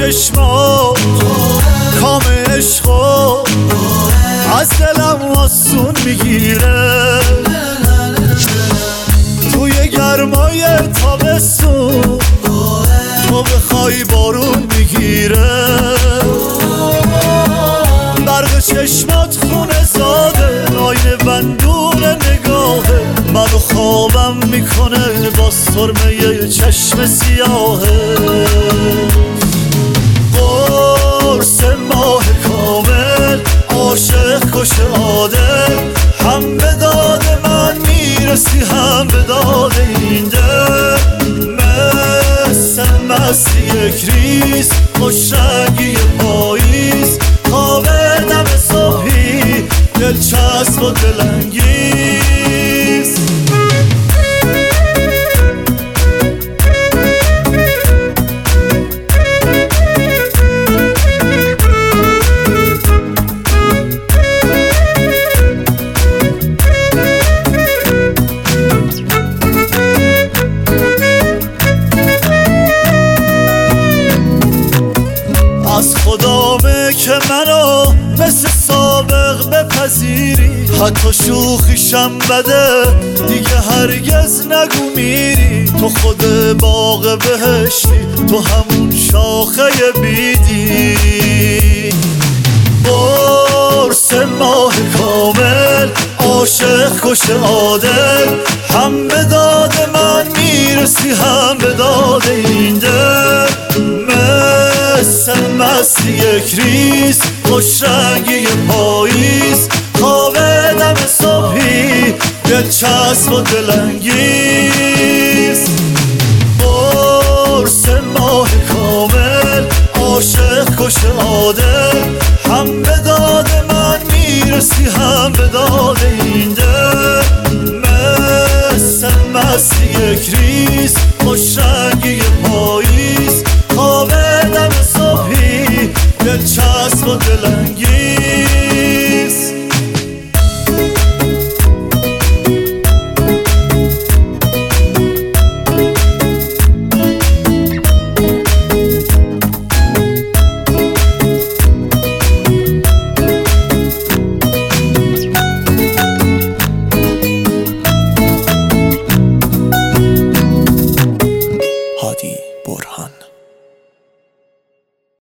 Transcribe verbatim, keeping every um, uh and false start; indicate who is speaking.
Speaker 1: چشمات کام عشقا از دلم آسون میگیره، توی گرمای تابستون تو بخوای بارون میگیره، برق چشمات خونه زاده آینه بندون نگاهه، منو خوابم میکنه با سرمه چشم سیاهه. قرص ماه کامل عاشق کش عادل، هم به داد من میرسی هم به داد این دل، مثل مست یک ریز خوش رنگی پاییز، خواب دم صبحی دلچسب و دلانگیز. از خدامه که منو مثل سابق بپذیری، حتی شوخیشم بده دیگه هرگز نگو میری، تو خود باغ بهشتی تو همون شاخه بیدی. قرص ماه کامل عاشق کش عادل، هم به داد من میرسی هم به داد این دل، مثل مست یک ریز خوش رنگی پاییز، خواب دم صبحی دلچسب و دلانگیز. قرص ماه کامل عاشق کش عادل، هم به داد من میرسی هم به داد این دل، مثل مست یک ریز خوش رنگی پاییز، خواب دم صبحی دلچسب و دلانگیز.